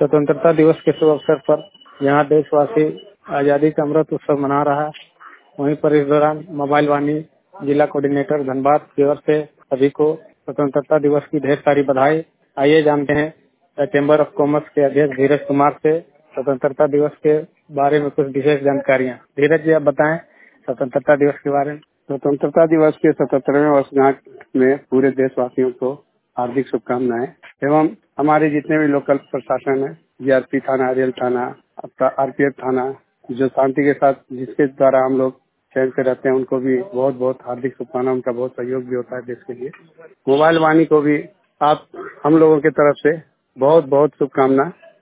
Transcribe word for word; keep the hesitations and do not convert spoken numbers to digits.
स्वतंत्रता दिवस के शुभ अवसर पर यहाँ देशवासी आजादी का अमृत उत्सव मना रहा है। वहीं पर इस दौरान मोबाइल वाणी जिला कोऑर्डिनेटर धनबाद की ओर से सभी को स्वतंत्रता दिवस की ढेर सारी बधाई। आइए जानते हैं चैम्बर ऑफ कॉमर्स के अध्यक्ष धीरज कुमार से स्वतंत्रता दिवस के बारे में कुछ विशेष जानकारियाँ। धीरज जी, आप बताएं स्वतंत्रता दिवस के बारे में। स्वतंत्रता दिवस के सतहत्तरवें वर्षगांठ में पूरे देशवासियों को हार्दिक शुभकामनाएं एवं हमारे जितने भी लोकल प्रशासन है, जीआरपी थाना, रेल थाना, आरपीएफ थाना, जो शांति के साथ जिसके द्वारा हम लोग चैन से रहते हैं, उनको भी बहुत बहुत हार्दिक शुभकामनाएं। उनका बहुत सहयोग भी होता है देश के लिए। मोबाइल वाणी को भी आप हम लोगों की तरफ से बहुत बहुत शुभकामनाएं।